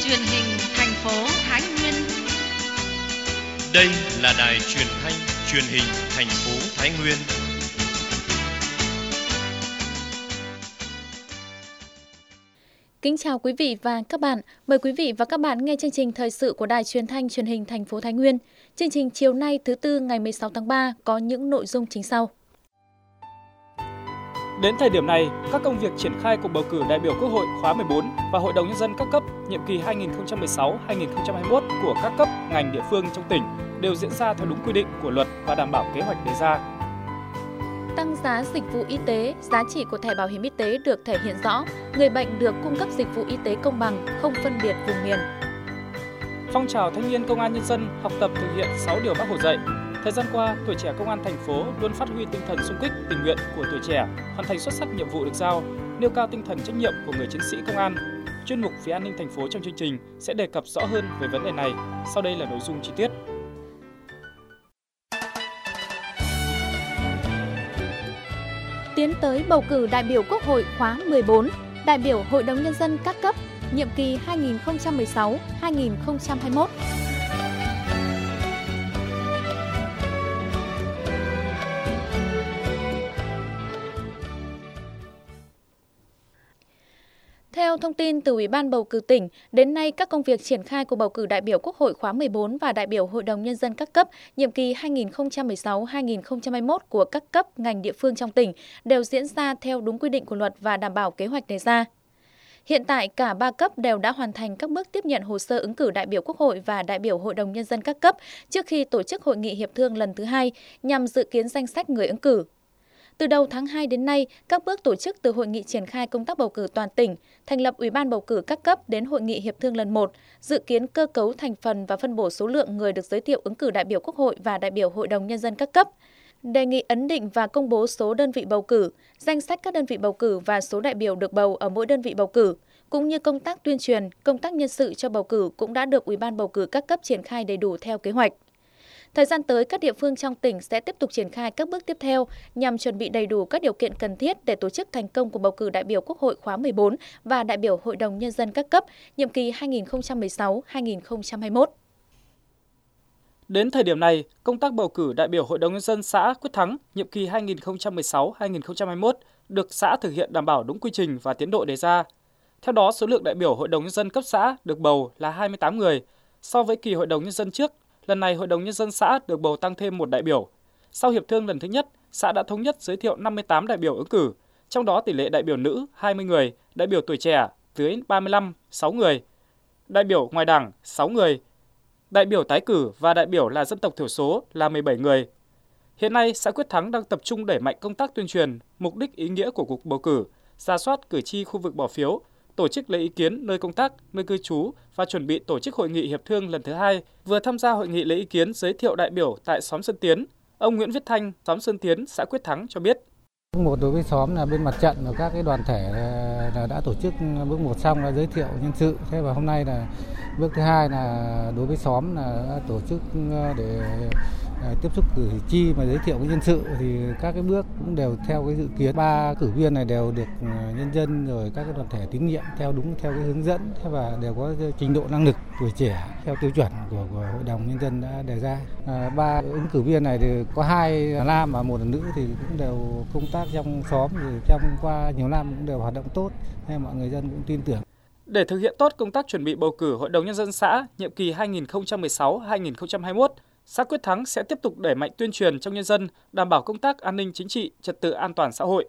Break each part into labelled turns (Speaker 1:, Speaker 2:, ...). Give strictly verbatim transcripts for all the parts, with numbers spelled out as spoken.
Speaker 1: truyền hình thành phố Thái Nguyên.
Speaker 2: Đây là đài truyền thanh truyền hình thành phố Thái Nguyên.
Speaker 3: Kính chào quý vị và các bạn. Mời quý vị và các bạn nghe chương trình thời sự của Đài Truyền thanh Truyền hình thành phố Thái Nguyên. Chương trình chiều nay thứ tư ngày mười sáu tháng ba có những nội dung chính sau.
Speaker 4: Đến thời điểm này, các công việc triển khai cuộc bầu cử đại biểu Quốc hội khóa mười bốn và Hội đồng Nhân dân các cấp nhiệm kỳ hai nghìn không trăm mười sáu đến hai nghìn không trăm hai mươi mốt của các cấp ngành địa phương trong tỉnh đều diễn ra theo đúng quy định của luật và đảm bảo kế hoạch đề ra.
Speaker 3: Tăng giá dịch vụ y tế, giá trị của thẻ bảo hiểm y tế được thể hiện rõ, người bệnh được cung cấp dịch vụ y tế công bằng, không phân biệt vùng miền.
Speaker 4: Phong trào thanh niên công an nhân dân học tập thực hiện sáu điều Bác Hồ dạy. Thời gian qua, tuổi trẻ công an thành phố luôn phát huy tinh thần xung kích, tình nguyện của tuổi trẻ, hoàn thành xuất sắc nhiệm vụ được giao, nêu cao tinh thần trách nhiệm của người chiến sĩ công an. Chuyên mục về an ninh thành phố trong chương trình sẽ đề cập rõ hơn về vấn đề này. Sau đây là nội dung chi tiết.
Speaker 3: Tiến tới bầu cử đại biểu Quốc hội khóa mười bốn, đại biểu Hội đồng Nhân dân các cấp, nhiệm kỳ hai nghìn không trăm mười sáu đến hai nghìn không trăm hai mươi mốt. Theo thông tin từ Ủy ban bầu cử tỉnh, đến nay các công việc triển khai của bầu cử đại biểu Quốc hội khóa mười bốn và đại biểu Hội đồng Nhân dân các cấp nhiệm kỳ hai nghìn không trăm mười sáu đến hai nghìn không trăm hai mươi mốt của các cấp ngành địa phương trong tỉnh đều diễn ra theo đúng quy định của luật và đảm bảo kế hoạch đề ra. Hiện tại, cả ba cấp đều đã hoàn thành các bước tiếp nhận hồ sơ ứng cử đại biểu Quốc hội và đại biểu Hội đồng Nhân dân các cấp trước khi tổ chức hội nghị hiệp thương lần thứ hai nhằm dự kiến danh sách người ứng cử. Từ đầu tháng hai đến nay, các bước tổ chức từ hội nghị triển khai công tác bầu cử toàn tỉnh, thành lập Ủy ban bầu cử các cấp đến hội nghị hiệp thương lần một, dự kiến cơ cấu thành phần và phân bổ số lượng người được giới thiệu ứng cử đại biểu Quốc hội và đại biểu Hội đồng Nhân dân các cấp, đề nghị ấn định và công bố số đơn vị bầu cử, danh sách các đơn vị bầu cử và số đại biểu được bầu ở mỗi đơn vị bầu cử, cũng như công tác tuyên truyền, công tác nhân sự cho bầu cử cũng đã được Ủy ban bầu cử các cấp triển khai đầy đủ theo kế hoạch. Thời gian tới, các địa phương trong tỉnh sẽ tiếp tục triển khai các bước tiếp theo nhằm chuẩn bị đầy đủ các điều kiện cần thiết để tổ chức thành công cuộc bầu cử đại biểu Quốc hội khóa mười bốn và đại biểu Hội đồng Nhân dân các cấp nhiệm kỳ hai nghìn không trăm mười sáu đến hai nghìn không trăm hai mươi mốt.
Speaker 4: Đến thời điểm này, công tác bầu cử đại biểu Hội đồng Nhân dân xã Quyết Thắng nhiệm kỳ hai nghìn không trăm mười sáu đến hai nghìn không trăm hai mươi mốt được xã thực hiện đảm bảo đúng quy trình và tiến độ đề ra. Theo đó, số lượng đại biểu Hội đồng Nhân dân cấp xã được bầu là hai mươi tám người. So với kỳ Hội đồng Nhân dân trước, lần này Hội đồng Nhân dân xã được bầu tăng thêm một đại biểu. Sau hiệp thương lần thứ nhất, xã đã thống nhất giới thiệu năm mươi tám đại biểu ứng cử, trong đó tỷ lệ đại biểu nữ hai mươi người, đại biểu tuổi trẻ dưới ba mươi lăm, sáu người, đại biểu ngoài đảng sáu người, đại biểu tái cử và đại biểu là dân tộc thiểu số là mười bảy người. Hiện nay, xã Quyết Thắng đang tập trung đẩy mạnh công tác tuyên truyền, mục đích ý nghĩa của cuộc bầu cử, rà soát cử tri khu vực bỏ phiếu, tổ chức lấy ý kiến nơi công tác, nơi cư trú và chuẩn bị tổ chức hội nghị hiệp thương lần thứ hai. Vừa tham gia hội nghị lấy ý kiến giới thiệu đại biểu tại xóm Sơn Tiến, ông Nguyễn Viết Thanh, xóm Sơn Tiến, xã Quyết Thắng cho biết.
Speaker 5: Bước một đối với xóm là bên mặt trận và các cái đoàn thể là đã tổ chức bước một xong là giới thiệu nhân sự. Thế và hôm nay là bước thứ hai là đối với xóm là đã tổ chức để tiếp xúc cử tri mà giới thiệu cái nhân sự thì các cái bước cũng đều theo cái dự kiến. Ba cử viên này đều được nhân dân rồi các cái đoàn thể tín nhiệm theo đúng theo cái hướng dẫn và đều có trình độ năng lực tuổi trẻ theo tiêu chuẩn của, của Hội đồng Nhân dân đã đề ra. À, ba ứng cử viên này thì có hai là nam và một là nữ thì cũng đều công tác trong xóm thì trong qua nhiều năm cũng đều hoạt động tốt nên mọi người dân cũng tin tưởng.
Speaker 4: Để thực hiện tốt công tác chuẩn bị bầu cử Hội đồng Nhân dân xã nhiệm kỳ hai nghìn không trăm mười sáu đến hai nghìn không trăm hai mươi mốt, xã Quyết Thắng sẽ tiếp tục đẩy mạnh tuyên truyền trong nhân dân, đảm bảo công tác an ninh chính trị, trật tự an toàn xã hội.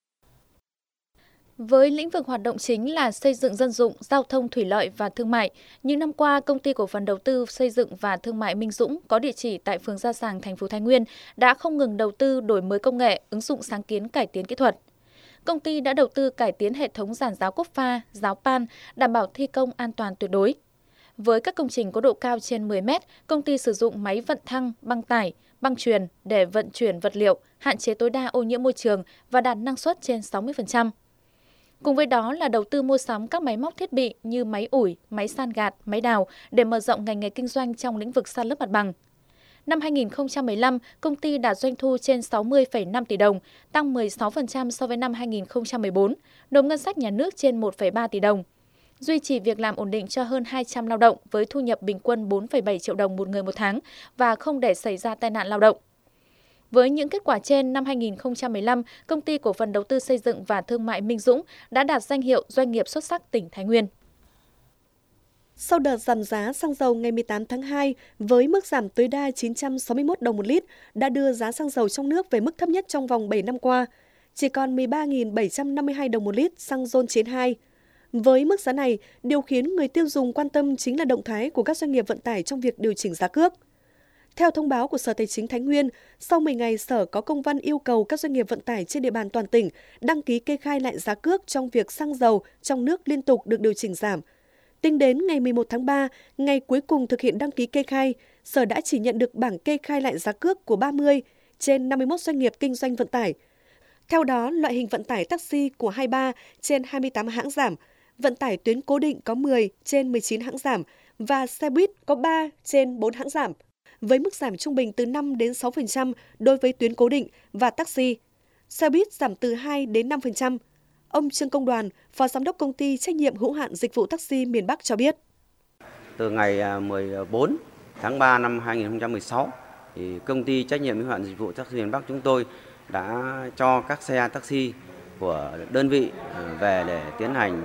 Speaker 3: Với lĩnh vực hoạt động chính là xây dựng dân dụng, giao thông thủy lợi và thương mại, những năm qua, Công ty Cổ phần Đầu tư Xây dựng và Thương mại Minh Dũng có địa chỉ tại phường Gia Sàng, thành phố Thái Nguyên đã không ngừng đầu tư đổi mới công nghệ, ứng dụng sáng kiến cải tiến kỹ thuật. Công ty đã đầu tư cải tiến hệ thống giàn giáo cốt pha, giáo pan, đảm bảo thi công an toàn tuyệt đối. Với các công trình có độ cao trên mười mét, công ty sử dụng máy vận thăng, băng tải, băng chuyền để vận chuyển vật liệu, hạn chế tối đa ô nhiễm môi trường và đạt năng suất trên sáu mươi phần trăm. Cùng với đó là đầu tư mua sắm các máy móc thiết bị như máy ủi, máy san gạt, máy đào để mở rộng ngành nghề kinh doanh trong lĩnh vực san lấp mặt bằng. Năm hai nghìn không trăm mười lăm, công ty đạt doanh thu trên sáu mươi phẩy năm tỷ đồng, tăng mười sáu phần trăm so với năm hai nghìn không trăm mười bốn, nộp ngân sách nhà nước trên một phẩy ba tỷ đồng. duy trì việc làm ổn định cho hơn hai trăm lao động với thu nhập bình quân bốn phẩy bảy triệu đồng một người một tháng và không để xảy ra tai nạn lao động. Với những kết quả trên, năm hai nghìn không trăm mười lăm, Công ty Cổ phần Đầu tư Xây dựng và Thương mại Minh Dũng đã đạt danh hiệu Doanh nghiệp xuất sắc tỉnh Thái Nguyên.
Speaker 6: Sau đợt giảm giá xăng dầu ngày mười tám tháng hai với mức giảm tối đa chín trăm sáu mươi mốt đồng một lít đã đưa giá xăng dầu trong nước về mức thấp nhất trong vòng bảy năm qua, chỉ còn mười ba nghìn bảy trăm năm mươi hai đồng một lít xăng RON chín mươi hai. Với mức giá này, điều khiến người tiêu dùng quan tâm chính là động thái của các doanh nghiệp vận tải trong việc điều chỉnh giá cước. Theo thông báo của Sở Tài chính Thái Nguyên, sau mười ngày Sở có công văn yêu cầu các doanh nghiệp vận tải trên địa bàn toàn tỉnh đăng ký kê khai lại giá cước trong việc xăng dầu trong nước liên tục được điều chỉnh giảm. Tính đến ngày mười một tháng ba, ngày cuối cùng thực hiện đăng ký kê khai, Sở đã chỉ nhận được bảng kê khai lại giá cước của ba mươi trên năm mươi mốt doanh nghiệp kinh doanh vận tải. Theo đó, loại hình vận tải taxi của hai mươi ba trên hai mươi tám hãng giảm, vận tải tuyến cố định có mười trên mười chín hãng giảm và xe buýt có ba trên bốn hãng giảm, với mức giảm trung bình từ năm đến sáu phần trăm đối với tuyến cố định và taxi. Xe buýt giảm từ hai đến năm phần trăm. Ông Trương Công Đoàn, Phó Giám đốc Công ty Trách nhiệm hữu hạn Dịch vụ Taxi miền Bắc cho biết.
Speaker 7: Từ ngày mười bốn tháng ba năm hai nghìn không trăm mười sáu, thì Công ty Trách nhiệm hữu hạn Dịch vụ Taxi miền Bắc chúng tôi đã cho các xe taxi của đơn vị về để tiến hành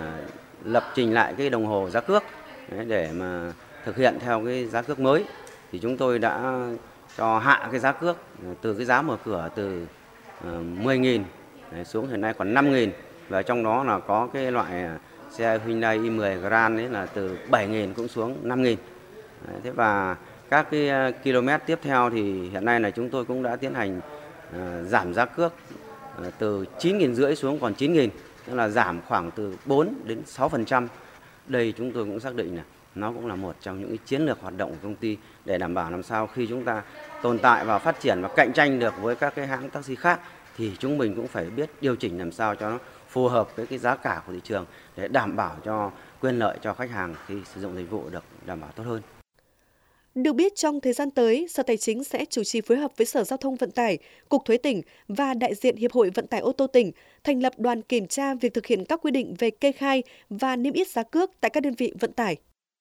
Speaker 7: lập trình lại cái đồng hồ giá cước để mà thực hiện theo cái giá cước mới. Thì chúng tôi đã cho hạ cái giá cước từ cái giá mở cửa từ mười nghìn xuống hiện nay còn năm nghìn, và trong đó là có cái loại xe Hyundai i mười Grand ấy là từ bảy nghìn cũng xuống năm nghìn. Thế và các cái km tiếp theo thì hiện nay là chúng tôi cũng đã tiến hành giảm giá cước từ chín nghìn rưỡi xuống còn chín nghìn, tức là giảm khoảng từ bốn đến sáu phần trăm. Đây chúng tôi cũng xác định là nó cũng là một trong những cái chiến lược hoạt động của công ty để đảm bảo làm sao khi chúng ta tồn tại và phát triển và cạnh tranh được với các cái hãng taxi khác thì chúng mình cũng phải biết điều chỉnh làm sao cho nó phù hợp với cái giá cả của thị trường để đảm bảo cho quyền lợi cho khách hàng khi sử dụng dịch vụ được đảm bảo tốt hơn.
Speaker 6: Được biết, trong thời gian tới, Sở Tài chính sẽ chủ trì phối hợp với Sở Giao thông Vận tải, Cục Thuế tỉnh và đại diện Hiệp hội Vận tải ô tô tỉnh thành lập đoàn kiểm tra việc thực hiện các quy định về kê khai và niêm yết giá cước tại các đơn vị vận tải.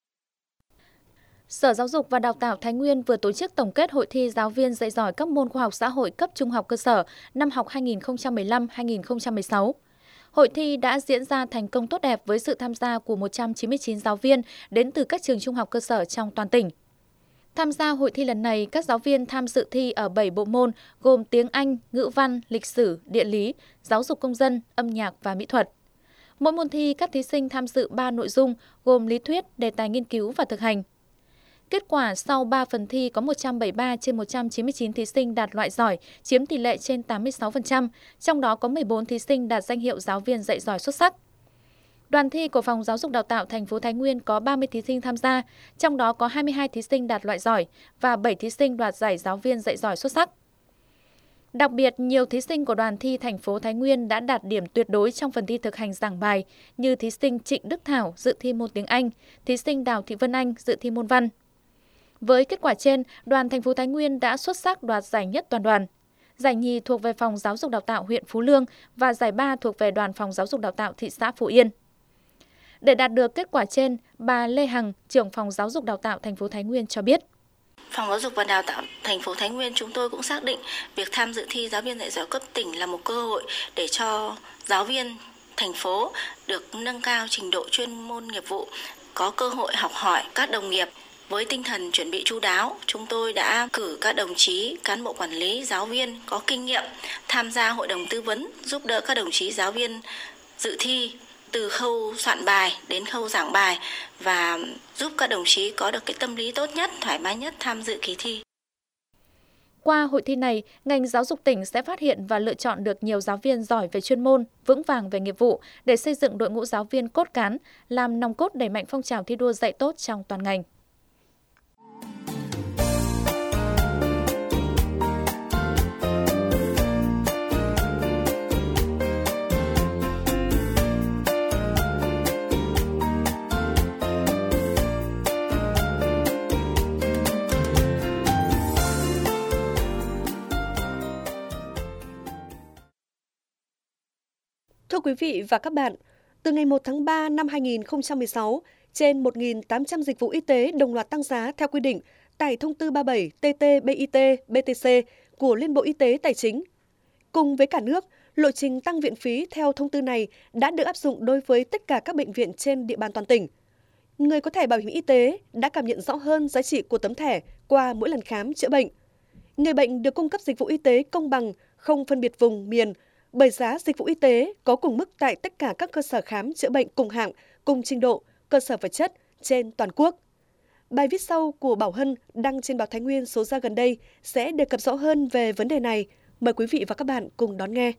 Speaker 3: Sở Giáo dục và Đào tạo Thái Nguyên vừa tổ chức tổng kết hội thi giáo viên dạy giỏi các môn khoa học xã hội cấp trung học cơ sở năm học hai nghìn không trăm mười lăm hai nghìn không trăm mười sáu. Hội thi đã diễn ra thành công tốt đẹp với sự tham gia của một trăm chín mươi chín giáo viên đến từ các trường trung học cơ sở trong toàn tỉnh. Tham gia hội thi lần này, các giáo viên tham dự thi ở bảy bộ môn gồm tiếng Anh, ngữ văn, lịch sử, địa lý, giáo dục công dân, âm nhạc và mỹ thuật. Mỗi môn thi, các thí sinh tham dự ba nội dung gồm lý thuyết, đề tài nghiên cứu và thực hành. Kết quả sau ba phần thi có một trăm bảy mươi ba trên một trăm chín mươi chín thí sinh đạt loại giỏi, chiếm tỷ lệ trên tám mươi sáu phần trăm, trong đó có mười bốn thí sinh đạt danh hiệu giáo viên dạy giỏi xuất sắc. Đoàn thi của Phòng Giáo dục Đào tạo thành phố Thái Nguyên có ba mươi thí sinh tham gia, trong đó có hai mươi hai thí sinh đạt loại giỏi và bảy thí sinh đoạt giải giáo viên dạy giỏi xuất sắc. Đặc biệt, nhiều thí sinh của đoàn thi thành phố Thái Nguyên đã đạt điểm tuyệt đối trong phần thi thực hành giảng bài như thí sinh Trịnh Đức Thảo dự thi môn tiếng Anh, thí sinh Đào Thị Vân Anh dự thi môn văn. Với kết quả trên, đoàn thành phố Thái Nguyên đã xuất sắc đoạt giải nhất toàn đoàn. Giải nhì thuộc về Phòng Giáo dục Đào tạo huyện Phú Lương và giải ba thuộc về đoàn Phòng Giáo dục Đào tạo thị xã Phú Yên. Để đạt được kết quả trên, bà Lê Hằng, trưởng Phòng Giáo dục Đào tạo thành phố Thái Nguyên cho biết.
Speaker 8: Phòng Giáo dục và Đào tạo thành phố Thái Nguyên chúng tôi cũng xác định việc tham dự thi giáo viên dạy giỏi cấp tỉnh là một cơ hội để cho giáo viên thành phố được nâng cao trình độ chuyên môn nghiệp vụ, có cơ hội học hỏi các đồng nghiệp. Với tinh thần chuẩn bị chu đáo, chúng tôi đã cử các đồng chí, cán bộ quản lý, giáo viên có kinh nghiệm tham gia hội đồng tư vấn, giúp đỡ các đồng chí giáo viên dự thi từ khâu soạn bài đến khâu giảng bài và giúp các đồng chí có được cái tâm lý tốt nhất, thoải mái nhất tham dự kỳ thi.
Speaker 3: Qua hội thi này, ngành giáo dục tỉnh sẽ phát hiện và lựa chọn được nhiều giáo viên giỏi về chuyên môn, vững vàng về nghiệp vụ để xây dựng đội ngũ giáo viên cốt cán, làm nòng cốt đẩy mạnh phong trào thi đua dạy tốt trong toàn ngành.
Speaker 6: Thưa quý vị và các bạn, Từ ngày một tháng ba năm hai nghìn không trăm mười sáu, trên một nghìn tám trăm dịch vụ y tế đồng loạt tăng giá theo quy định tại Thông tư ba mươi bảy T T B I T B T C của Liên Bộ Y tế Tài chính. Cùng với cả nước, lộ trình tăng viện phí theo thông tư này đã được áp dụng đối với tất cả các bệnh viện trên địa bàn toàn tỉnh. Người có thẻ bảo hiểm y tế đã cảm nhận rõ hơn giá trị của tấm thẻ qua mỗi lần khám chữa bệnh. Người bệnh được cung cấp dịch vụ y tế công bằng, không phân biệt vùng, miền, bởi giá dịch vụ y tế có cùng mức tại tất cả các cơ sở khám chữa bệnh cùng hạng, cùng trình độ, cơ sở vật chất trên toàn quốc. Bài viết sau của Bảo Hân đăng trên báo Thái Nguyên số ra gần đây sẽ đề cập rõ hơn về vấn đề này. Mời quý vị và các bạn cùng đón nghe.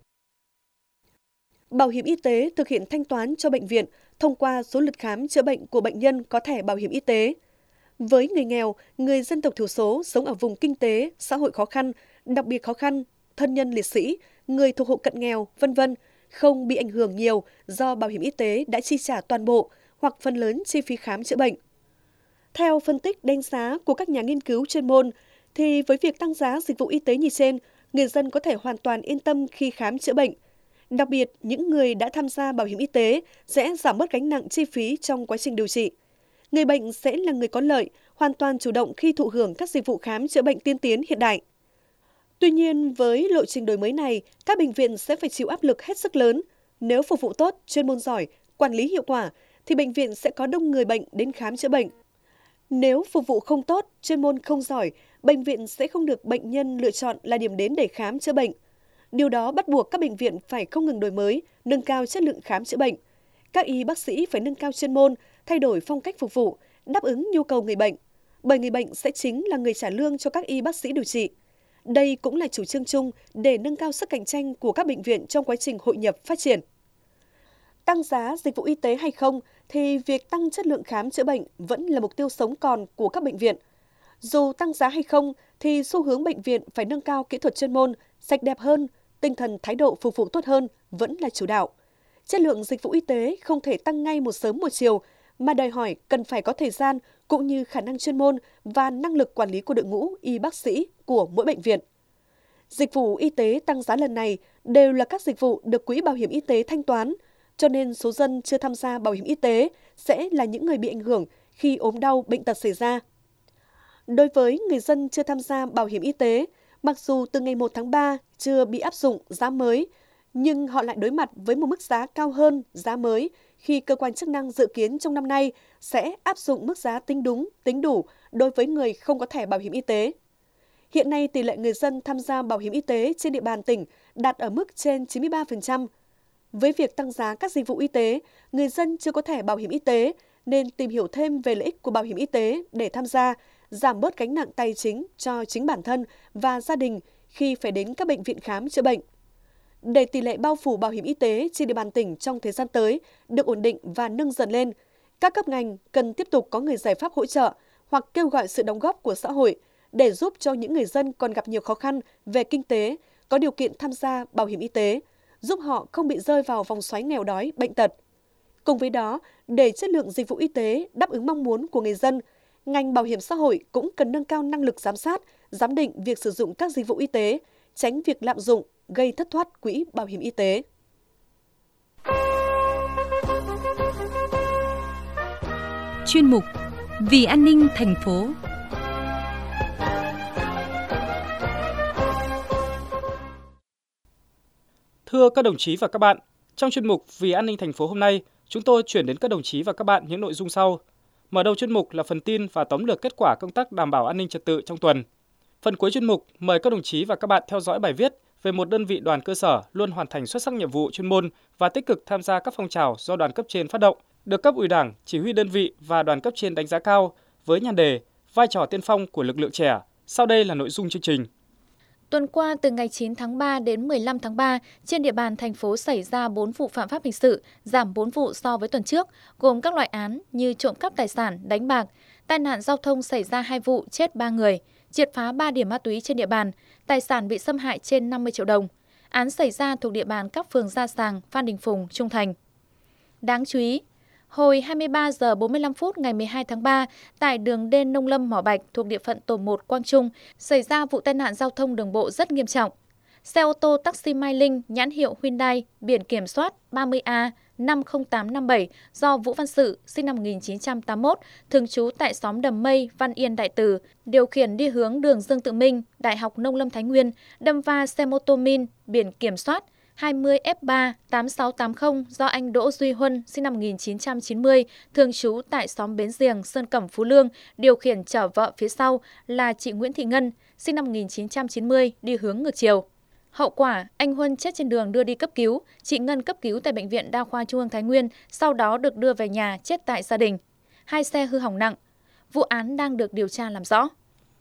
Speaker 6: Bảo hiểm y tế thực hiện thanh toán cho bệnh viện thông qua số lượt khám chữa bệnh của bệnh nhân có thẻ bảo hiểm y tế. Với người nghèo, người dân tộc thiểu số sống ở vùng kinh tế, xã hội khó khăn, đặc biệt khó khăn, thân nhân liệt sĩ, người thuộc hộ cận nghèo, vân vân không bị ảnh hưởng nhiều do bảo hiểm y tế đã chi trả toàn bộ hoặc phần lớn chi phí khám chữa bệnh. Theo phân tích đánh giá của các nhà nghiên cứu chuyên môn, thì với việc tăng giá dịch vụ y tế như trên, người dân có thể hoàn toàn yên tâm khi khám chữa bệnh. Đặc biệt, những người đã tham gia bảo hiểm y tế sẽ giảm bớt gánh nặng chi phí trong quá trình điều trị. Người bệnh sẽ là người có lợi, hoàn toàn chủ động khi thụ hưởng các dịch vụ khám chữa bệnh tiên tiến hiện đại. Tuy nhiên, với lộ trình đổi mới này, các bệnh viện sẽ phải chịu áp lực hết sức lớn. Nếu phục vụ tốt, chuyên môn giỏi, quản lý hiệu quả, thì bệnh viện sẽ có đông người bệnh đến khám chữa bệnh. Nếu phục vụ không tốt, chuyên môn không giỏi, bệnh viện sẽ không được bệnh nhân lựa chọn là điểm đến để khám chữa bệnh. Điều đó bắt buộc các bệnh viện phải không ngừng đổi mới, nâng cao chất lượng khám chữa bệnh. Các y bác sĩ phải nâng cao chuyên môn, thay đổi phong cách phục vụ, đáp ứng nhu cầu người bệnh. Bởi người bệnh sẽ chính là người trả lương cho các y bác sĩ điều trị. Đây cũng là chủ trương chung để nâng cao sức cạnh tranh của các bệnh viện trong quá trình hội nhập phát triển. Tăng giá dịch vụ y tế hay không thì việc tăng chất lượng khám chữa bệnh vẫn là mục tiêu sống còn của các bệnh viện. Dù tăng giá hay không thì xu hướng bệnh viện phải nâng cao kỹ thuật chuyên môn, sạch đẹp hơn, tinh thần thái độ phục vụ tốt hơn vẫn là chủ đạo. Chất lượng dịch vụ y tế không thể tăng ngay một sớm một chiều mà đòi hỏi cần phải có thời gian cũng như khả năng chuyên môn và năng lực quản lý của đội ngũ y bác sĩ của mỗi bệnh viện. Dịch vụ y tế tăng giá lần này đều là các dịch vụ được Quỹ Bảo hiểm Y tế thanh toán, cho nên số dân chưa tham gia bảo hiểm y tế sẽ là những người bị ảnh hưởng khi ốm đau bệnh tật xảy ra. Đối với người dân chưa tham gia bảo hiểm y tế, mặc dù từ ngày một tháng ba chưa bị áp dụng giá mới, nhưng họ lại đối mặt với một mức giá cao hơn giá mới khi cơ quan chức năng dự kiến trong năm nay sẽ áp dụng mức giá tính đúng, tính đủ đối với người không có thẻ bảo hiểm y tế. Hiện nay, tỷ lệ người dân tham gia bảo hiểm y tế trên địa bàn tỉnh đạt ở mức trên chín mươi ba phần trăm. Với việc tăng giá các dịch vụ y tế, người dân chưa có thẻ bảo hiểm y tế nên tìm hiểu thêm về lợi ích của bảo hiểm y tế để tham gia, giảm bớt gánh nặng tài chính cho chính bản thân và gia đình khi phải đến các bệnh viện khám chữa bệnh. Để tỷ lệ bao phủ bảo hiểm y tế trên địa bàn tỉnh trong thời gian tới được ổn định và nâng dần lên, các cấp ngành cần tiếp tục có người giải pháp hỗ trợ hoặc kêu gọi sự đóng góp của xã hội để giúp cho những người dân còn gặp nhiều khó khăn về kinh tế có điều kiện tham gia bảo hiểm y tế, giúp họ không bị rơi vào vòng xoáy nghèo đói, bệnh tật. Cùng với đó, để chất lượng dịch vụ y tế đáp ứng mong muốn của người dân, ngành bảo hiểm xã hội cũng cần nâng cao năng lực giám sát, giám định việc sử dụng các dịch vụ y tế, tránh việc lạm dụng, gây thất thoát quỹ bảo hiểm y tế.
Speaker 1: Chuyên mục Vì an ninh thành phố.
Speaker 4: Thưa các đồng chí và các bạn, trong chuyên mục Vì an ninh thành phố hôm nay, chúng tôi chuyển đến các đồng chí và các bạn những nội dung sau. Mở đầu chuyên mục là phần tin và tóm lược kết quả công tác đảm bảo an ninh trật tự trong tuần. Phần cuối chuyên mục mời các đồng chí và các bạn theo dõi bài viết về một đơn vị đoàn cơ sở luôn hoàn thành xuất sắc nhiệm vụ chuyên môn và tích cực tham gia các phong trào do đoàn cấp trên phát động, được cấp ủy Đảng, chỉ huy đơn vị và đoàn cấp trên đánh giá cao với nhan đề vai trò tiên phong của lực lượng trẻ. Sau đây là nội dung chương trình.
Speaker 3: Tuần qua, từ ngày chín tháng ba đến mười lăm tháng ba, trên địa bàn thành phố xảy ra bốn vụ phạm pháp hình sự, giảm bốn vụ so với tuần trước, gồm các loại án như trộm cắp tài sản, đánh bạc, tai nạn giao thông xảy ra hai vụ, chết ba người, triệt phá ba điểm ma túy trên địa bàn, tài sản bị xâm hại trên năm mươi triệu đồng. Án xảy ra thuộc địa bàn các phường Gia Sàng, Phan Đình Phùng, Trung Thành. Đáng chú ý, hồi hai mươi ba giờ bốn mươi lăm phút ngày mười hai tháng ba, tại đường D Nông Lâm Mỏ Bạch thuộc địa phận tổ một Quang Trung, xảy ra vụ tai nạn giao thông đường bộ rất nghiêm trọng. xe ô tô taxi Mai Linh nhãn hiệu Hyundai biển kiểm soát ba mươi A năm không tám năm bảy do Vũ Văn Sự sinh năm một nghìn chín trăm tám mươi mốt, thường trú tại xóm Đầm Mây, Văn Yên, Đại Từ, điều khiển đi hướng đường Dương Tự Minh, Đại học Nông lâm Thái Nguyên, đâm va xe mô tô Min biển kiểm soát hai mươi F ba tám sáu tám không do anh Đỗ Duy Huân sinh năm một nghìn chín trăm chín mươi, thường trú tại xóm Bến Giềng, Sơn Cẩm, Phú Lương, điều khiển chở vợ phía sau là chị Nguyễn Thị Ngân sinh năm một nghìn chín trăm chín mươi đi hướng ngược chiều. Hậu quả, anh Huân chết trên đường đưa đi cấp cứu, chị Ngân cấp cứu tại Bệnh viện Đa khoa Trung ương Thái Nguyên, sau đó được đưa về nhà chết tại gia đình. Hai xe hư hỏng nặng. Vụ án đang được điều tra làm rõ.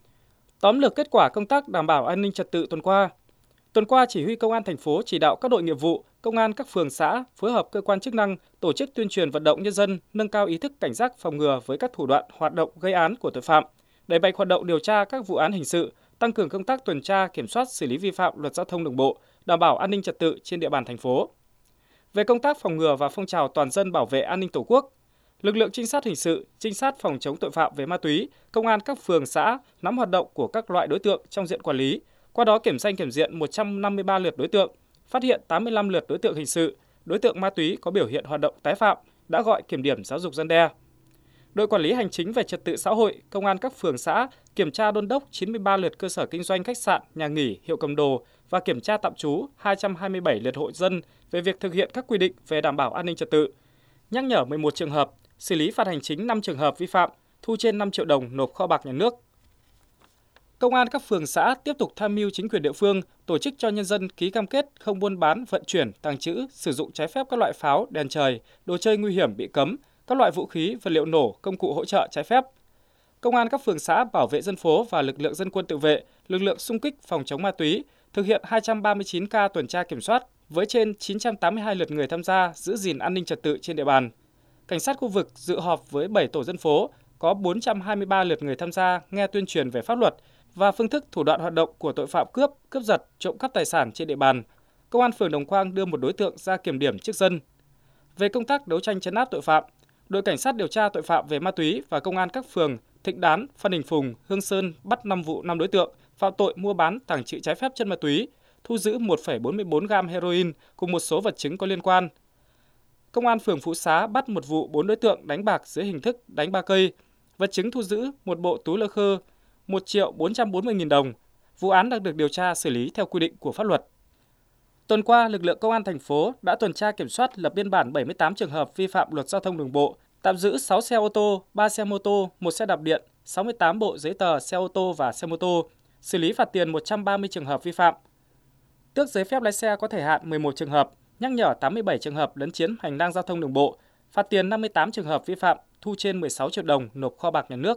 Speaker 4: Tóm lược kết quả công tác đảm bảo an ninh trật tự tuần qua. Tuần qua, Chỉ huy Công an thành phố chỉ đạo các đội nghiệp vụ, công an các phường xã phối hợp cơ quan chức năng tổ chức tuyên truyền vận động nhân dân nâng cao ý thức cảnh giác phòng ngừa với các thủ đoạn hoạt động gây án của tội phạm, đẩy mạnh hoạt động điều tra các vụ án hình sự, tăng cường công tác tuần tra, kiểm soát, xử lý vi phạm luật giao thông đường bộ, đảm bảo an ninh trật tự trên địa bàn thành phố. Về công tác phòng ngừa và phong trào toàn dân bảo vệ an ninh Tổ quốc, lực lượng trinh sát hình sự, trinh sát phòng chống tội phạm về ma túy, công an các phường xã nắm hoạt động của các loại đối tượng trong diện quản lý, qua đó kiểm danh kiểm diện một trăm năm mươi ba lượt đối tượng, phát hiện tám mươi lăm lượt đối tượng hình sự, đối tượng ma túy có biểu hiện hoạt động tái phạm, đã gọi kiểm điểm giáo dục răn đe. Đội quản lý hành chính về trật tự xã hội, công an các phường xã kiểm tra đôn đốc chín mươi ba lượt cơ sở kinh doanh khách sạn, nhà nghỉ, hiệu cầm đồ và kiểm tra tạm trú hai trăm hai mươi bảy lượt hộ dân về việc thực hiện các quy định về đảm bảo an ninh trật tự, nhắc nhở mười một trường hợp, xử lý phạt hành chính năm trường hợp vi phạm, thu trên năm triệu đồng nộp kho bạc nhà nước. Công an các phường xã tiếp tục tham mưu chính quyền địa phương tổ chức cho nhân dân ký cam kết không buôn bán, vận chuyển, tàng trữ, sử dụng trái phép các loại pháo, đèn trời, đồ chơi nguy hiểm bị cấm, các loại vũ khí, vật liệu nổ, công cụ hỗ trợ trái phép. Công an các phường xã, bảo vệ dân phố và lực lượng dân quân tự vệ, lực lượng xung kích phòng chống ma túy thực hiện hai trăm ba mươi chín ca tuần tra kiểm soát với trên chín trăm tám mươi hai lượt người tham gia giữ gìn an ninh trật tự trên địa bàn. Cảnh sát khu vực dự họp với bảy tổ dân phố, có bốn trăm hai mươi ba lượt người tham gia nghe tuyên truyền về pháp luật và phương thức thủ đoạn hoạt động của tội phạm cướp, cướp giật, trộm cắp tài sản trên địa bàn. Công an phường Đồng Quang đưa một đối tượng ra kiểm điểm trước dân. Về công tác đấu tranh trấn áp tội phạm, đội cảnh sát điều tra tội phạm về ma túy và công an các phường Thịnh Đán, Phan Đình Phùng, Hương Sơn bắt năm vụ năm đối tượng phạm tội mua bán, tàng trữ trái phép chất ma túy, thu giữ một phẩy bốn mươi bốn gam heroin cùng một số vật chứng có liên quan. Công an phường Phú Xá bắt một vụ bốn đối tượng đánh bạc dưới hình thức đánh ba cây, vật chứng thu giữ một bộ túi lơ khơ, một triệu bốn trăm bốn mươi nghìn đồng. Vụ án đang được điều tra xử lý theo quy định của pháp luật. Tuần qua, lực lượng công an thành phố đã tuần tra kiểm soát lập biên bản bảy mươi tám trường hợp vi phạm luật giao thông đường bộ, tạm giữ sáu xe ô tô, ba xe mô tô, một xe đạp điện, sáu mươi tám bộ giấy tờ xe ô tô và xe mô tô, xử lý phạt tiền một trăm ba mươi trường hợp vi phạm. Tước giấy phép lái xe có thời hạn mười một trường hợp, nhắc nhở tám mươi bảy trường hợp lấn chiếm hành lang giao thông đường bộ, phạt tiền năm mươi tám trường hợp vi phạm, thu trên mười sáu triệu đồng nộp kho bạc nhà nước.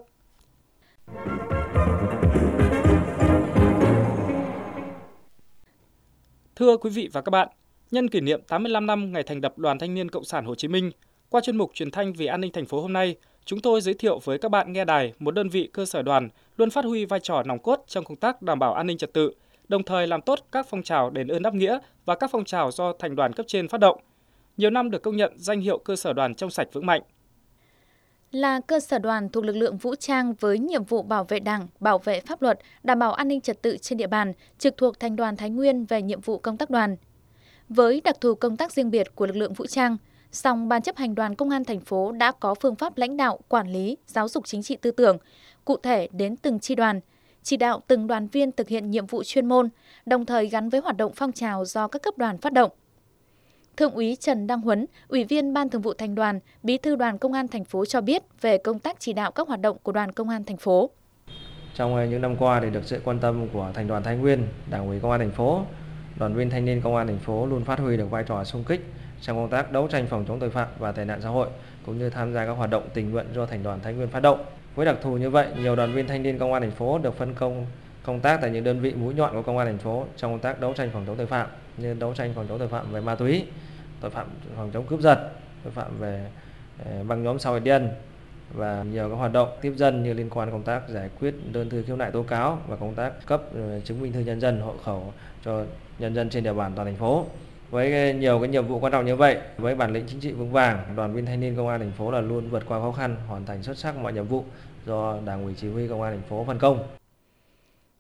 Speaker 4: Thưa quý vị và các bạn, nhân kỷ niệm tám mươi lăm năm ngày thành lập Đoàn Thanh niên Cộng sản Hồ Chí Minh, qua chuyên mục truyền thanh vì an ninh thành phố hôm nay, chúng tôi giới thiệu với các bạn nghe đài một đơn vị cơ sở đoàn luôn phát huy vai trò nòng cốt trong công tác đảm bảo an ninh trật tự, đồng thời làm tốt các phong trào đền ơn đáp nghĩa và các phong trào do thành đoàn cấp trên phát động. Nhiều năm được công nhận danh hiệu cơ sở đoàn trong sạch vững mạnh.
Speaker 3: Là cơ sở đoàn thuộc lực lượng vũ trang với nhiệm vụ bảo vệ Đảng, bảo vệ pháp luật, đảm bảo an ninh trật tự trên địa bàn, trực thuộc Thành đoàn Thái Nguyên về nhiệm vụ công tác đoàn. Với đặc thù công tác riêng biệt của lực lượng vũ trang, song Ban chấp hành Đoàn Công an thành phố đã có phương pháp lãnh đạo, quản lý, giáo dục chính trị tư tưởng, cụ thể đến từng chi đoàn, chỉ đạo từng đoàn viên thực hiện nhiệm vụ chuyên môn, đồng thời gắn với hoạt động phong trào do các cấp đoàn phát động. Thượng úy Trần Đăng Huấn, Ủy viên Ban Thường vụ Thành đoàn, Bí thư Đoàn Công an thành phố cho biết về công tác chỉ đạo các hoạt động của Đoàn Công an thành phố.
Speaker 9: Trong những năm qua thì được sự quan tâm của Thành đoàn Thái Nguyên, Đảng ủy Công an thành phố, đoàn viên thanh niên Công an thành phố luôn phát huy được vai trò xung kích trong công tác đấu tranh phòng chống tội phạm và tệ nạn xã hội, cũng như tham gia các hoạt động tình nguyện do Thành đoàn Thái Nguyên phát động. Với đặc thù như vậy, nhiều đoàn viên thanh niên Công an thành phố được phân công công tác tại những đơn vị mũi nhọn của Công an thành phố trong công tác đấu tranh phòng chống tội phạm, như đấu tranh phòng chống tội phạm về ma túy, tội phạm phòng chống cướp giật, tội phạm về băng nhóm xã hội đen và nhiều các hoạt động tiếp dân như liên quan công tác giải quyết đơn thư khiếu nại tố cáo và công tác cấp chứng minh thư nhân dân, hộ khẩu cho nhân dân trên địa bàn toàn thành phố. Với nhiều cái nhiệm vụ quan trọng như vậy, với bản lĩnh chính trị vững vàng, đoàn viên thanh niên Công an thành phố là luôn vượt qua khó khăn, hoàn thành xuất sắc mọi nhiệm vụ do Đảng ủy Chỉ huy Công an thành phố phân công.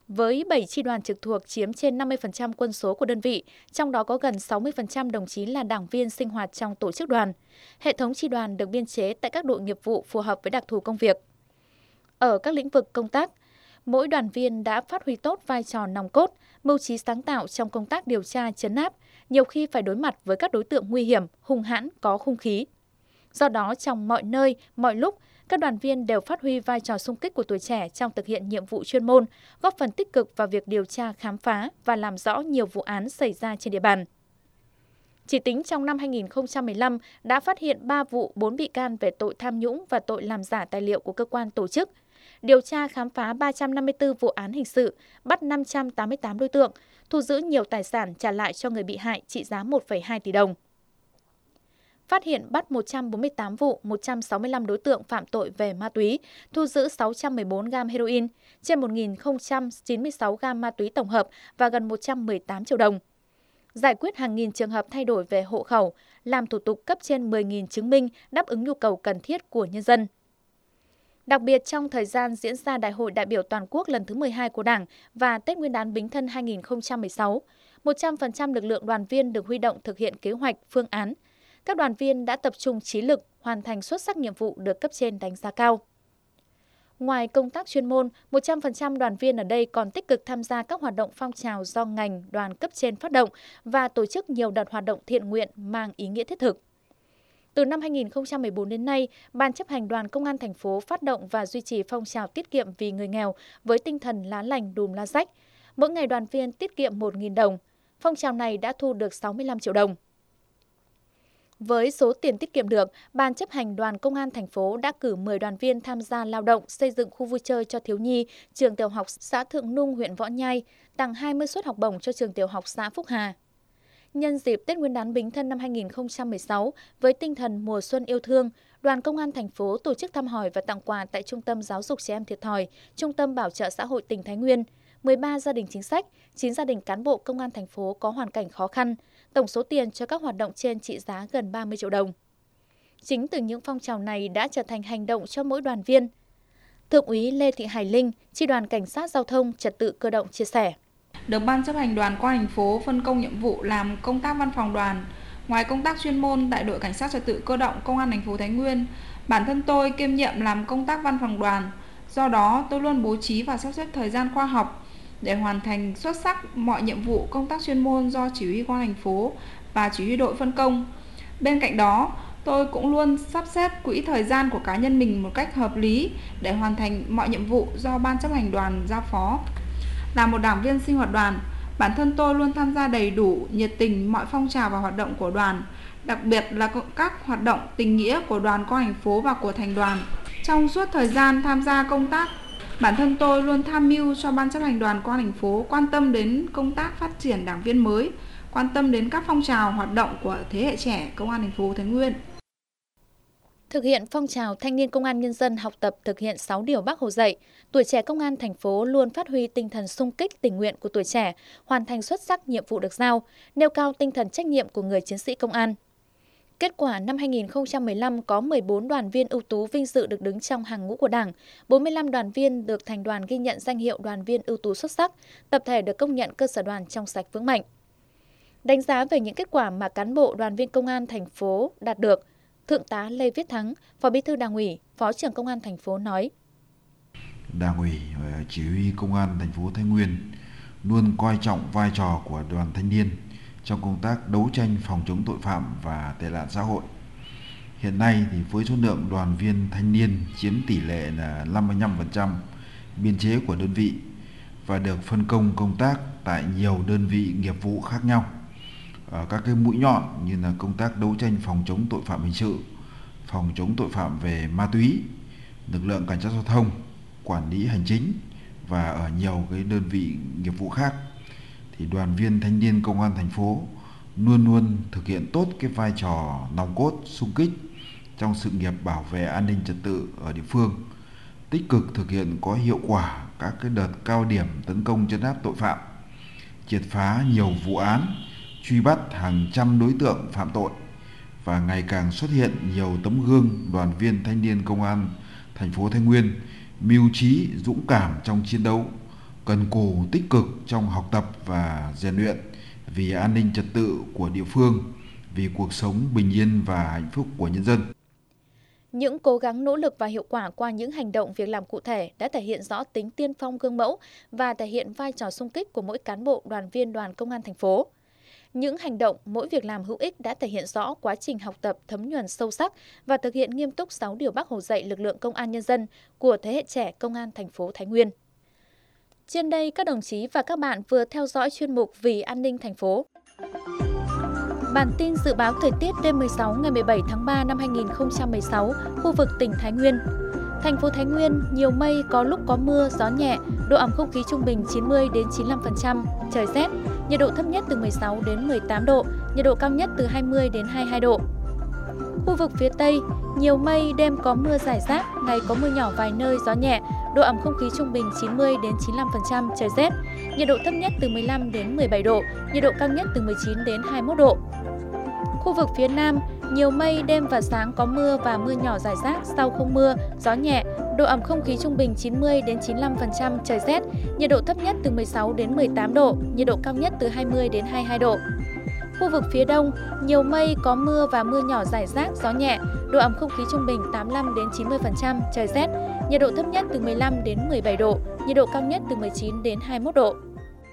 Speaker 3: Với bảy chi đoàn trực thuộc chiếm trên năm mươi phần trăm quân số của đơn vị, trong đó có gần sáu mươi phần trăm đồng chí là đảng viên sinh hoạt trong tổ chức đoàn. Hệ thống chi đoàn được biên chế tại các đội nghiệp vụ phù hợp với đặc thù công việc. Ở các lĩnh vực công tác, mỗi đoàn viên đã phát huy tốt vai trò nòng cốt, mưu trí sáng tạo trong công tác điều tra trấn áp, nhiều khi phải đối mặt với các đối tượng nguy hiểm, hung hãn, có hung khí. Do đó, trong mọi nơi, mọi lúc, các đoàn viên đều phát huy vai trò xung kích của tuổi trẻ trong thực hiện nhiệm vụ chuyên môn, góp phần tích cực vào việc điều tra, khám phá và làm rõ nhiều vụ án xảy ra trên địa bàn. Chỉ tính trong năm hai nghìn không trăm mười lăm đã phát hiện ba vụ, bốn bị can về tội tham nhũng và tội làm giả tài liệu của cơ quan tổ chức, điều tra khám phá ba trăm năm mươi tư vụ án hình sự, bắt năm trăm tám mươi tám đối tượng, thu giữ nhiều tài sản trả lại cho người bị hại trị giá một phẩy hai tỷ đồng. Phát hiện bắt một trăm bốn mươi tám vụ, một trăm sáu mươi lăm đối tượng phạm tội về ma túy, thu giữ sáu trăm mười bốn gam heroin, trên một nghìn không trăm chín mươi sáu gam ma túy tổng hợp và gần một trăm mười tám triệu đồng. Giải quyết hàng nghìn trường hợp thay đổi về hộ khẩu, làm thủ tục cấp trên mười nghìn chứng minh đáp ứng nhu cầu cần thiết của nhân dân. Đặc biệt trong thời gian diễn ra Đại hội đại biểu toàn quốc lần thứ mười hai của Đảng và Tết Nguyên đán Bính Thân hai nghìn không trăm mười sáu, một trăm phần trăm lực lượng đoàn viên được huy động thực hiện kế hoạch, phương án. Các đoàn viên đã tập trung trí lực, hoàn thành xuất sắc nhiệm vụ được cấp trên đánh giá cao. Ngoài công tác chuyên môn, một trăm phần trăm đoàn viên ở đây còn tích cực tham gia các hoạt động phong trào do ngành, đoàn cấp trên phát động và tổ chức nhiều đợt hoạt động thiện nguyện mang ý nghĩa thiết thực. Từ năm hai nghìn không trăm mười bốn đến nay, Ban chấp hành Đoàn Công an thành phố phát động và duy trì phong trào tiết kiệm vì người nghèo với tinh thần lá lành đùm lá rách. Mỗi ngày đoàn viên tiết kiệm một nghìn đồng. Phong trào này đã thu được sáu mươi lăm triệu đồng. Với số tiền tiết kiệm được, Ban chấp hành Đoàn Công an thành phố đã cử mười đoàn viên tham gia lao động xây dựng khu vui chơi cho thiếu nhi, trường tiểu học xã Thượng Nung, huyện Võ Nhai, tặng hai mươi suất học bổng cho trường tiểu học xã Phúc Hà. Nhân dịp Tết Nguyên đán Bính Thân năm hai nghìn không trăm mười sáu, với tinh thần mùa xuân yêu thương, Đoàn Công an thành phố tổ chức thăm hỏi và tặng quà tại Trung tâm Giáo dục Trẻ em Thiệt thòi, Trung tâm Bảo trợ xã hội tỉnh Thái Nguyên, mười ba gia đình chính sách, chín gia đình cán bộ công an thành phố có hoàn cảnh khó khăn, tổng số tiền cho các hoạt động trên trị giá gần ba mươi triệu đồng. Chính từ những phong trào này đã trở thành hành động cho mỗi đoàn viên. Thượng úy Lê Thị Hải Linh, Chi đoàn Cảnh sát Giao thông Trật tự Cơ động chia sẻ.
Speaker 10: Được Ban chấp hành Đoàn Công an thành phố phân công nhiệm vụ làm công tác văn phòng đoàn. Ngoài công tác chuyên môn tại đội Cảnh sát Trật tự Cơ động Công an thành phố Thái Nguyên, bản thân tôi kiêm nhiệm làm công tác văn phòng đoàn. Do đó, tôi luôn bố trí và sắp xếp thời gian khoa học để hoàn thành xuất sắc mọi nhiệm vụ công tác chuyên môn do chỉ huy công an thành phố và chỉ huy đội phân công. Bên cạnh đó, tôi cũng luôn sắp xếp quỹ thời gian của cá nhân mình một cách hợp lý để hoàn thành mọi nhiệm vụ do Ban chấp hành đoàn giao phó. Là một đảng viên sinh hoạt đoàn, bản thân tôi luôn tham gia đầy đủ, nhiệt tình mọi phong trào và hoạt động của đoàn, đặc biệt là các hoạt động tình nghĩa của đoàn công an thành phố và của thành đoàn. Trong suốt thời gian tham gia công tác, bản thân tôi luôn tham mưu cho Ban chấp hành Đoàn Công an thành phố quan tâm đến công tác phát triển đảng viên mới, quan tâm đến các phong trào hoạt động của thế hệ trẻ Công an thành phố Thái Nguyên.
Speaker 3: Thực hiện phong trào thanh niên công an nhân dân học tập thực hiện sáu điều Bác Hồ dạy, tuổi trẻ công an thành phố luôn phát huy tinh thần xung kích tình nguyện của tuổi trẻ, hoàn thành xuất sắc nhiệm vụ được giao, nêu cao tinh thần trách nhiệm của người chiến sĩ công an. Kết quả năm hai nghìn không trăm mười lăm có mười bốn đoàn viên ưu tú vinh dự được đứng trong hàng ngũ của Đảng, bốn mươi lăm đoàn viên được thành đoàn ghi nhận danh hiệu đoàn viên ưu tú xuất sắc, tập thể được công nhận cơ sở đoàn trong sạch vững mạnh. Đánh giá về những kết quả mà cán bộ đoàn viên công an thành phố đạt được, Thượng tá Lê Viết Thắng, Phó Bí thư Đảng ủy, Phó trưởng Công an thành phố nói:
Speaker 11: Đảng ủy và Chỉ huy Công an thành phố Thái Nguyên luôn coi trọng vai trò của đoàn thanh niên trong công tác đấu tranh phòng chống tội phạm và tệ nạn xã hội. Hiện nay thì với số lượng đoàn viên thanh niên chiếm tỷ lệ là năm mươi lăm phần trăm biên chế của đơn vị và được phân công công tác tại nhiều đơn vị nghiệp vụ khác nhau. Ở các cái mũi nhọn như là công tác đấu tranh phòng chống tội phạm hình sự, phòng chống tội phạm về ma túy, lực lượng cảnh sát giao thông, quản lý hành chính và ở nhiều cái đơn vị nghiệp vụ khác, thì đoàn viên thanh niên công an thành phố luôn luôn thực hiện tốt cái vai trò nòng cốt xung kích trong sự nghiệp bảo vệ an ninh trật tự ở địa phương, tích cực thực hiện có hiệu quả các cái đợt cao điểm tấn công trấn áp tội phạm, triệt phá nhiều vụ án, truy bắt hàng trăm đối tượng phạm tội và ngày càng xuất hiện nhiều tấm gương đoàn viên thanh niên công an thành phố Thái Nguyên mưu trí, dũng cảm trong chiến đấu, cần cù tích cực trong học tập và rèn luyện vì an ninh trật tự của địa phương, vì cuộc sống bình yên và hạnh phúc của nhân dân.
Speaker 3: Những cố gắng nỗ lực và hiệu quả qua những hành động việc làm cụ thể đã thể hiện rõ tính tiên phong gương mẫu và thể hiện vai trò xung kích của mỗi cán bộ đoàn viên đoàn công an thành phố. Những hành động, mỗi việc làm hữu ích đã thể hiện rõ quá trình học tập thấm nhuần sâu sắc và thực hiện nghiêm túc sáu điều Bác Hồ dạy lực lượng công an nhân dân của thế hệ trẻ công an thành phố Thái Nguyên. Trên đây, các đồng chí và các bạn vừa theo dõi chuyên mục Vì an ninh thành phố. Bản tin dự báo thời tiết đêm mười sáu ngày mười bảy tháng ba năm hai nghìn không trăm mười sáu, khu vực tỉnh Thái Nguyên. Thành phố Thái Nguyên, nhiều mây, có lúc có mưa, gió nhẹ, độ ẩm không khí trung bình chín mươi đến chín mươi lăm phần trăm, trời rét, nhiệt độ thấp nhất từ mười sáu đến mười tám độ, nhiệt độ cao nhất từ hai mươi đến hai mươi hai độ. Khu vực phía Tây, nhiều mây, đêm có mưa rải rác, ngày có mưa nhỏ vài nơi, gió nhẹ, độ ẩm không khí trung bình chín mươi đến chín mươi lăm phần trăm, trời rét, nhiệt độ thấp nhất từ mười lăm đến mười bảy độ, nhiệt độ cao nhất từ mười chín đến hai mươi mốt độ. Khu vực phía Nam, nhiều mây, đêm và sáng có mưa và mưa nhỏ rải rác, sau không mưa, gió nhẹ, độ ẩm không khí trung bình chín mươi đến chín mươi lăm phần trăm, trời rét, nhiệt độ thấp nhất từ mười sáu đến mười tám độ, nhiệt độ cao nhất từ hai mươi đến hai mươi hai độ. Khu vực phía Đông, nhiều mây, có mưa và mưa nhỏ rải rác, gió nhẹ, độ ẩm không khí trung bình tám mươi lăm đến chín mươi phần trăm, trời rét, nhiệt độ thấp nhất từ mười lăm đến mười bảy độ, nhiệt độ cao nhất từ mười chín đến hai mươi mốt độ.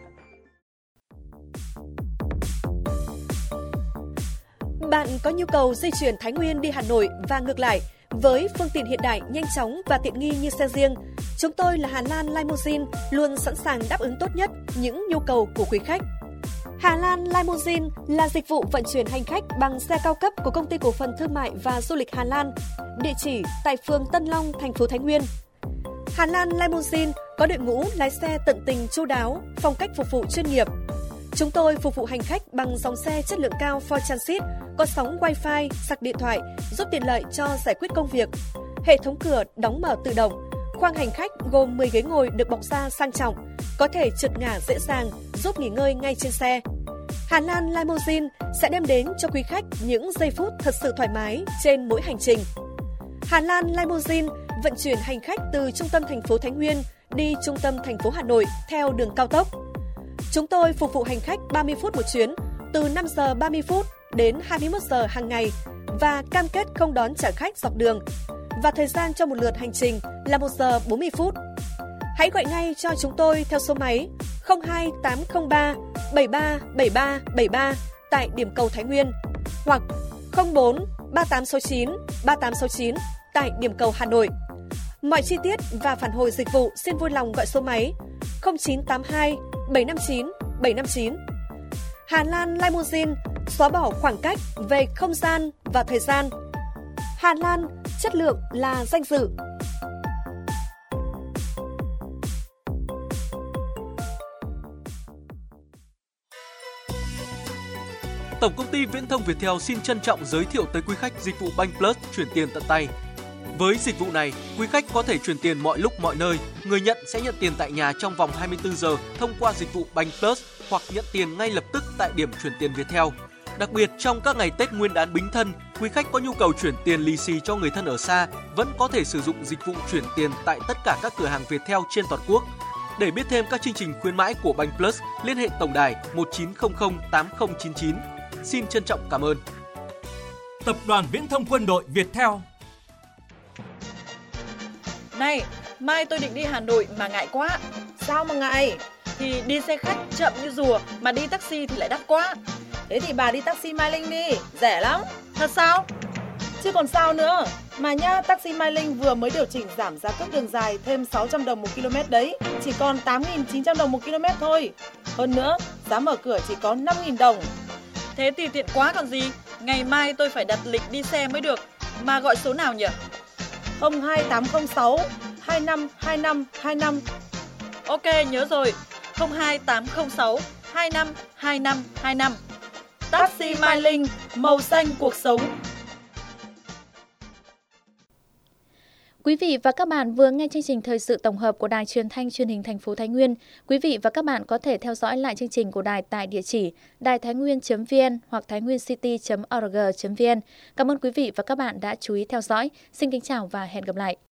Speaker 6: Bạn có nhu cầu di chuyển Thái Nguyên đi Hà Nội và ngược lại với phương tiện hiện đại, nhanh chóng và tiện nghi như xe riêng, chúng tôi là Hà Lan Limousine luôn sẵn sàng đáp ứng tốt nhất những nhu cầu của quý khách. Hà Lan Limousine là dịch vụ vận chuyển hành khách bằng xe cao cấp của Công ty Cổ phần Thương mại và Du lịch Hà Lan, địa chỉ tại phường Tân Long, thành phố Thái Nguyên. Hà Lan Limousine có đội ngũ lái xe tận tình chu đáo, phong cách phục vụ chuyên nghiệp. Chúng tôi phục vụ hành khách bằng dòng xe chất lượng cao Ford Transit, có sóng Wi-Fi, sạc điện thoại, giúp tiện lợi cho giải quyết công việc. Hệ thống cửa đóng mở tự động. Khoang hành khách gồm mười ghế ngồi được bọc da sang trọng, có thể trượt ngả dễ dàng, giúp nghỉ ngơi ngay trên xe. Hà Lan Limousine sẽ đem đến cho quý khách những giây phút thật sự thoải mái trên mỗi hành trình. Hà Lan Limousine vận chuyển hành khách từ trung tâm thành phố Thái Nguyên đi trung tâm thành phố Hà Nội theo đường cao tốc. Chúng tôi phục vụ hành khách ba mươi phút một chuyến, từ năm giờ ba mươi phút đến hai mươi mốt giờ hàng ngày và cam kết không đón trả khách dọc đường. Và thời gian cho một lượt hành trình là một giờ bốn mươi phút. Hãy gọi ngay cho chúng tôi theo số máy không hai tám không ba bảy ba bảy ba bảy ba tại điểm cầu Thái Nguyên hoặc không bốn ba tám sáu chín ba tám sáu chín tại điểm cầu Hà Nội. Mọi chi tiết và phản hồi dịch vụ xin vui lòng gọi số máy không chín tám hai bảy năm chín bảy năm chín. Hà Lan Limousine xóa bỏ khoảng cách về không gian và thời gian. Hà Lan, chất lượng là danh dự.
Speaker 12: Tổng công ty Viễn thông Viettel xin trân trọng giới thiệu tới quý khách dịch vụ Banh Plus chuyển tiền tận tay. Với dịch vụ này, quý khách có thể chuyển tiền mọi lúc mọi nơi. Người nhận sẽ nhận tiền tại nhà trong vòng hai mươi tư giờ thông qua dịch vụ Banh Plus hoặc nhận tiền ngay lập tức tại điểm chuyển tiền Viettel. Đặc biệt, trong các ngày Tết Nguyên đán Bính Thân, quý khách có nhu cầu chuyển tiền lì xì cho người thân ở xa vẫn có thể sử dụng dịch vụ chuyển tiền tại tất cả các cửa hàng Viettel trên toàn quốc. Để biết thêm các chương trình khuyến mãi của Banh Plus, liên hệ tổng đài một chín không không tám không chín chín. Xin trân trọng cảm ơn.
Speaker 13: Tập đoàn Viễn thông Quân đội Viettel.
Speaker 14: Này, mai tôi định đi Hà Nội mà ngại quá.
Speaker 15: Sao mà ngại?
Speaker 14: Thì đi xe khách chậm như rùa, mà đi taxi thì lại đắt quá.
Speaker 15: Thế thì bà đi taxi Mai Linh đi,
Speaker 14: Rẻ lắm. Thật sao?
Speaker 15: chứ còn sao nữa. Mà nhá, taxi Mai Linh vừa mới điều chỉnh giảm giá cước đường dài thêm sáu trăm đồng một km đấy, chỉ còn tám nghìn chín trăm đồng một km thôi. Hơn nữa, giá mở cửa chỉ có năm nghìn đồng.
Speaker 14: Thế thì tiện quá còn gì. Ngày mai tôi phải đặt lịch đi xe mới được. Mà gọi số nào nhỉ?
Speaker 15: không hai tám không sáu hai năm hai năm hai năm.
Speaker 14: Ok, nhớ rồi. không hai tám không sáu hai năm hai năm hai năm. Taxi Mai Linh, màu xanh cuộc sống.
Speaker 3: Quý vị và các bạn vừa nghe chương trình thời sự tổng hợp của Đài Truyền thanh Truyền hình thành phố Thái Nguyên. Quý vị và các bạn có thể theo dõi lại chương trình của đài tại địa chỉ đài thái nguyên chấm vn hoặc thái nguyên city chấm org chấm vn. Cảm ơn quý vị và các bạn đã chú ý theo dõi. Xin kính chào và hẹn gặp lại.